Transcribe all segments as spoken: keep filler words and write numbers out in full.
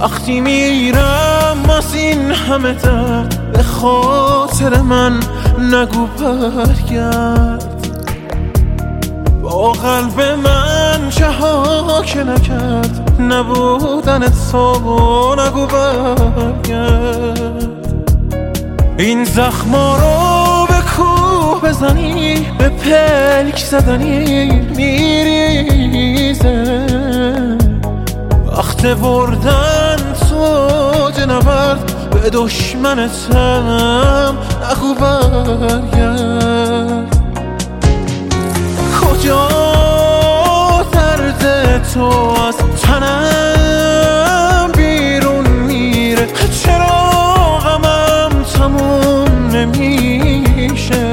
وقتی میرم از این همه درد به خاطر من نگو برگرد. با قلب من چه ها که نکرد نبودن تو نگو برگرد. این زخما رو به کوه بزنی به پلک زدنی میریزه. وقت بردن تو جنورد به دشمنتم نگو برگرد. کجا درد تو از تنم بیرون میره؟ چرا غمم تموم نمیشه؟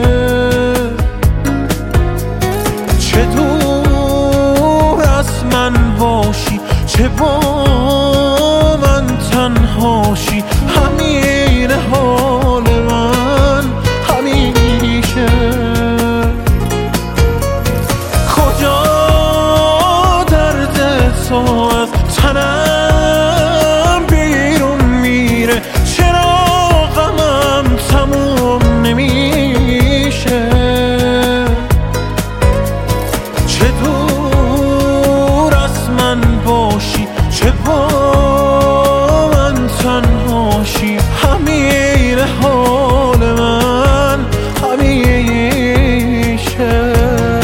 چه دور از من باشی چه با من تنهاشی، همین حال من همیشه. کجا درد تو از تنم بیرون میره؟ چرا غمم تموم نمیشه؟ چه دور از من باشی چه با من تنهاشی، همین حال من همیشه.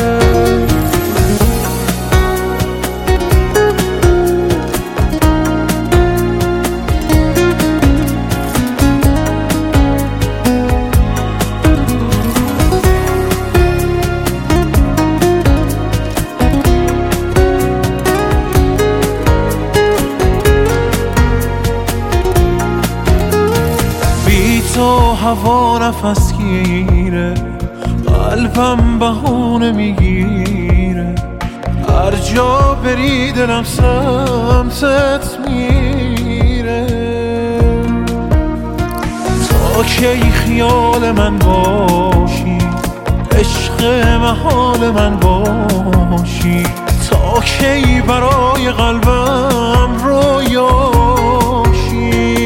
تو هوا نفس گیره، قلبم بهونه میگیره. هر جا بری دلم سمتت میره. تا کی خیال من باشی، عشق محال من باشی؟ تا کی برای قلبم رویاشی؟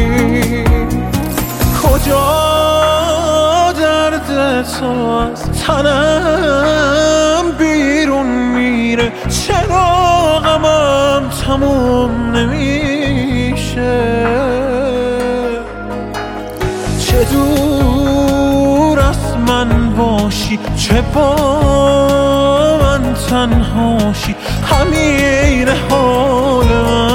کجا درد تو از تنم بیرون میره؟ چرا غمم تموم نمیشه؟ چه دور از من باشی چه با من تنهاشی، همین حال من